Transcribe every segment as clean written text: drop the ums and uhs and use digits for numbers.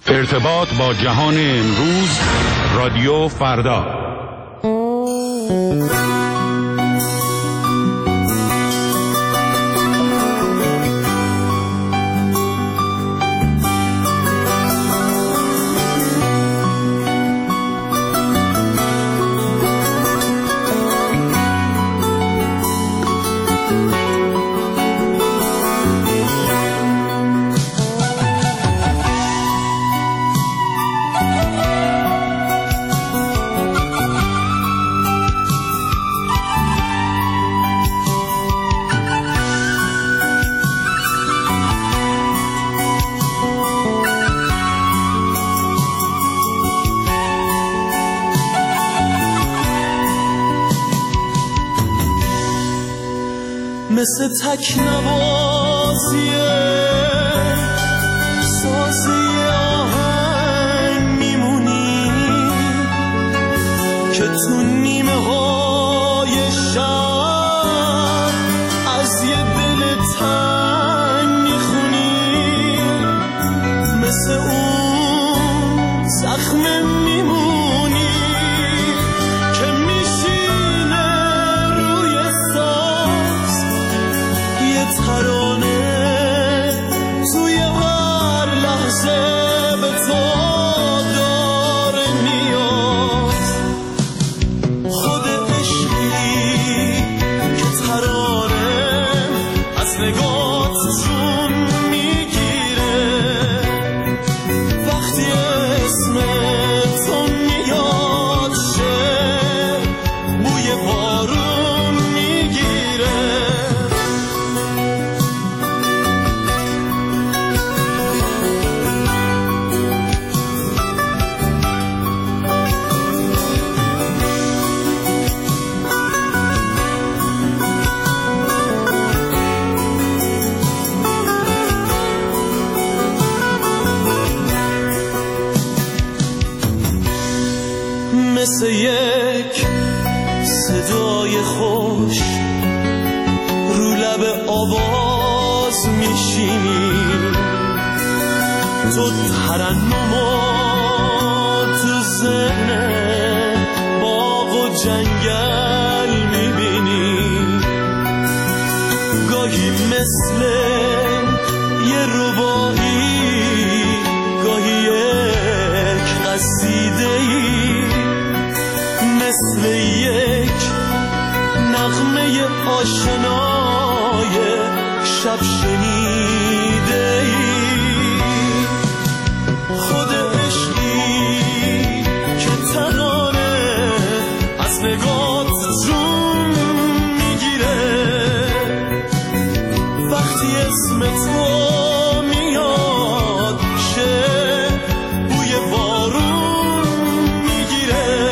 ارتباط با جهان امروز، رادیو فردا. مثل تکنوازیه سازی آهنگ میمونی که تو نیمه های شب از یه دل تنگ میخونی، مثل اون زخم میمونی که میشینه روی ساز یه ترانه توی هر لحظه به تو داره نیاز. خود عشقی که ترانه از نگات جون میگیره، وقتی اسم تو میاد شعر بوی بارون میگیره. مثل یک صدای خوش رو لب آواز میشینی، تو ترنمو تو ذهن باغ و جنگل میبینی، گاهی مثل یه ربایی، گاهی یک قصیده‌ای، مثل یک نغمه آشنای شب شنیده‌ای. خود عشقی که ترانه از نگات جون میگیره، وقتی اسم تو میاد شه بوی بارون میگیره.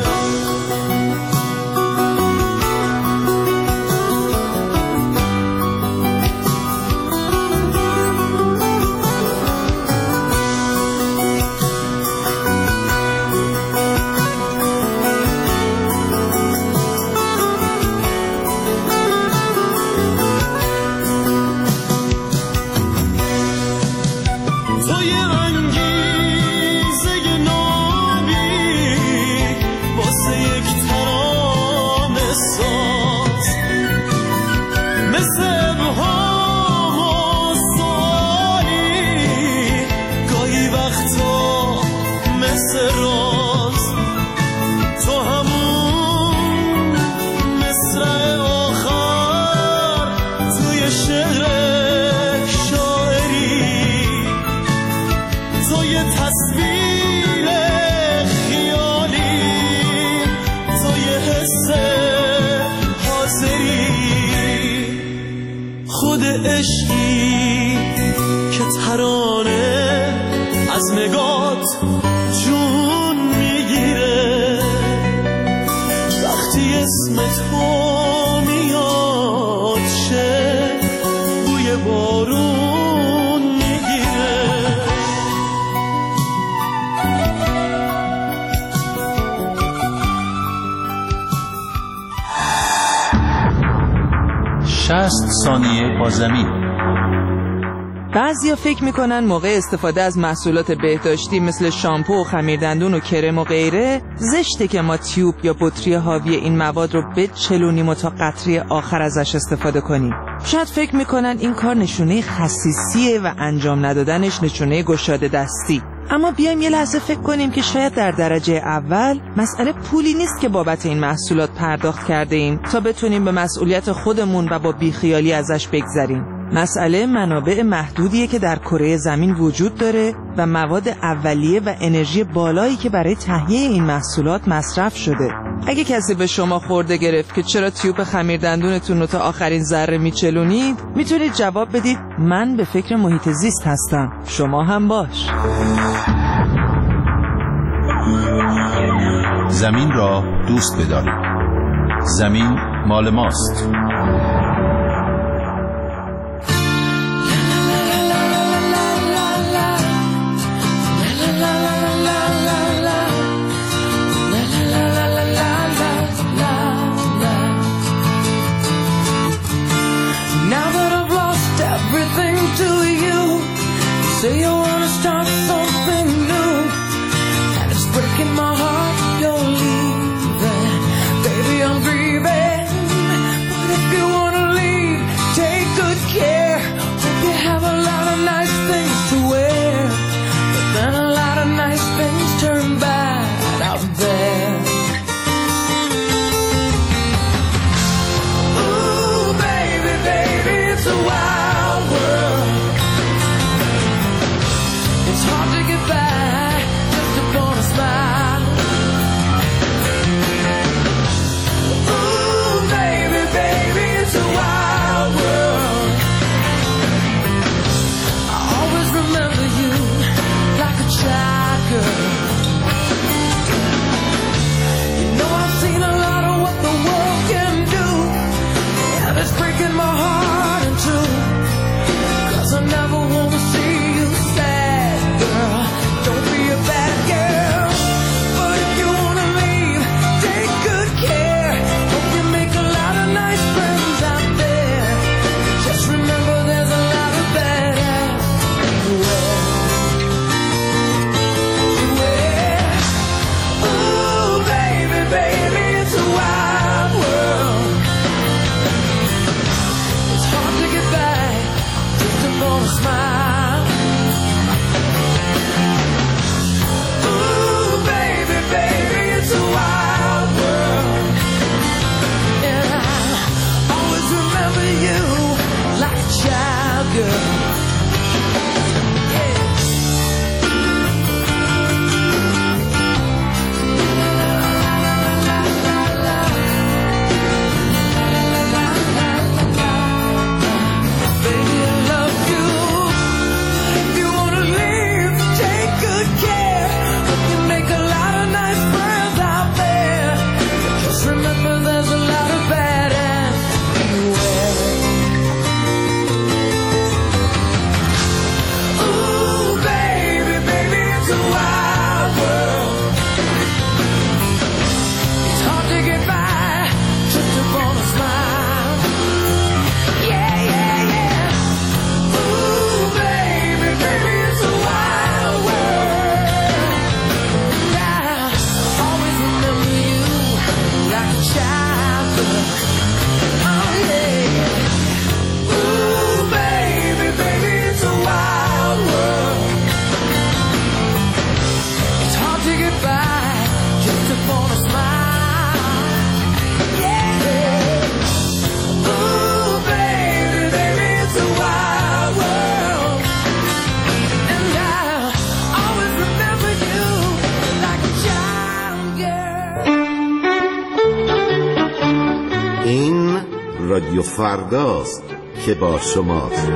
توی انگیزه نابی واسه یک ترانه ساز، مثل ابهام و سوالی، گاهی وقتا مثل راز، تو همون مصرع آخر توی شعر تو یه تصویر خیالی، تو یه حس حاضری. خود عشقی که ترانه از نگات جون میگیره، وقتی اسم تو میاد شه بوی بارون میگیره. 60 ثانیه با زمین. بعضیا فکر میکنن موقع استفاده از محصولات بهداشتی مثل شامپو و خمیردندون و کرم و غیره زشته که ما تیوب یا بطری حاوی این مواد رو بچلونیم و تا قطره آخر ازش استفاده کنیم. شاید فکر میکنن این کار نشونه خسیسیه و انجام ندادنش نشونه گشاده دستی. اما بیایم یه لحظه فکر کنیم که شاید در درجه اول مسئله پولی نیست که بابت این محصولات پرداخت کرده ایم تا بتونیم به مسئولیت خودمون و با بیخیالی ازش بگذریم. مسئله منابع محدودیه که در کره زمین وجود داره و مواد اولیه و انرژی بالایی که برای تهیه این محصولات مصرف شده. اگه کسی به شما خورده گرفت که چرا تیوب خمیردندونتون رو تا آخرین ذره میچلونید، میتونید جواب بدید من به فکر محیط زیست هستم، شما هم باش. زمین را دوست بدارید. زمین مال ماست. Say you wanna start something new, and it's breaking my heart you're leaving. Baby, I'm grieving, but if you wanna leave, take good care. Hope you have a lot of nice things to wear, but then a lot of nice things turn bad out there. Ooh, baby, baby, it's a wild world. It's hard to get by just upon a smile. Ooh, baby, baby, it's a wild world. I always remember you like a child girl. You know I've seen a lot of what the world can do, and it's breaking my heart in two, 'cause I never want to see you sad. Girl, don't be a bad girl, but if you wanna leave, take good care. Hope you make a lot of nice friends out there. Just remember there's a lot of bad everywhere. Ooh, baby, baby, it's a wild world. It's hard to get by just upon a smile. رادیو فرداست که با شماست.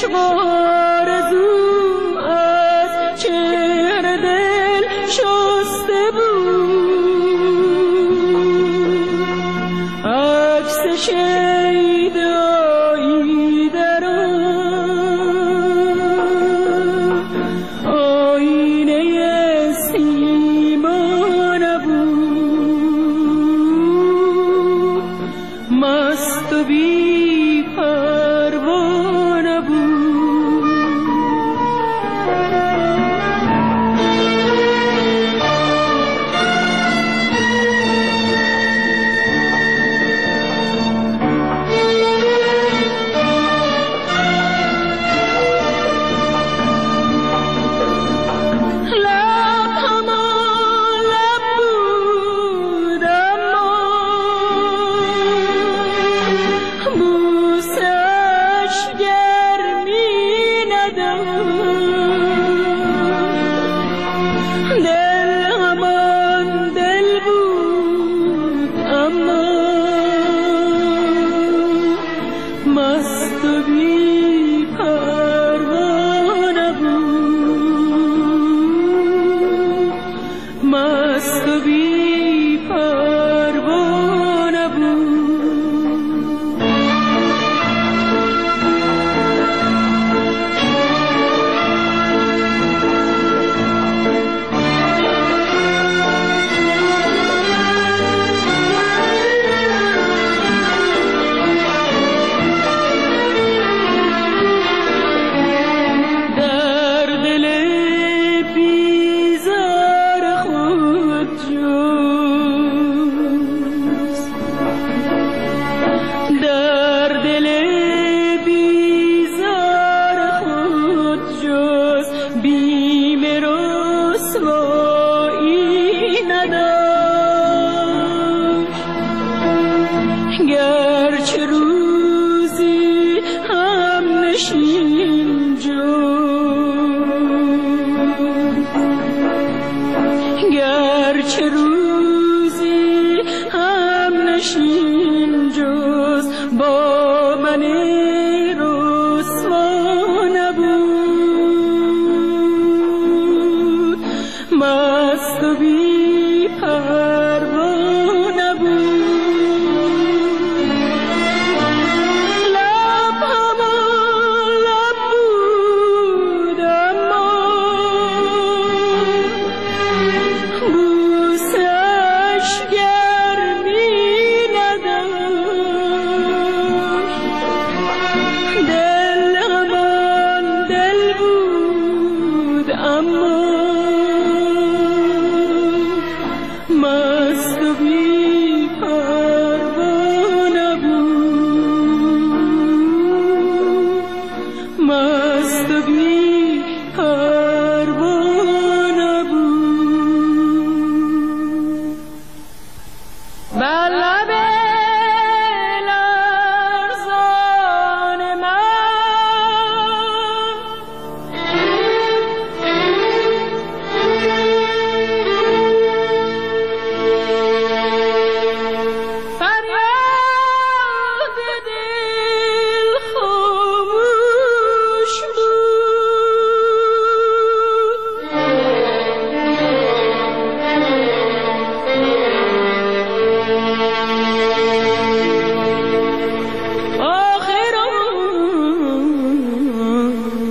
عشق و آرزو از چهره دل شسته بود، عکس شیدایی در آینه سیما نبود، مست و بی پروا نبود.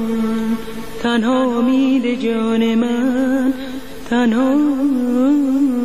تنها امید جان من، تنها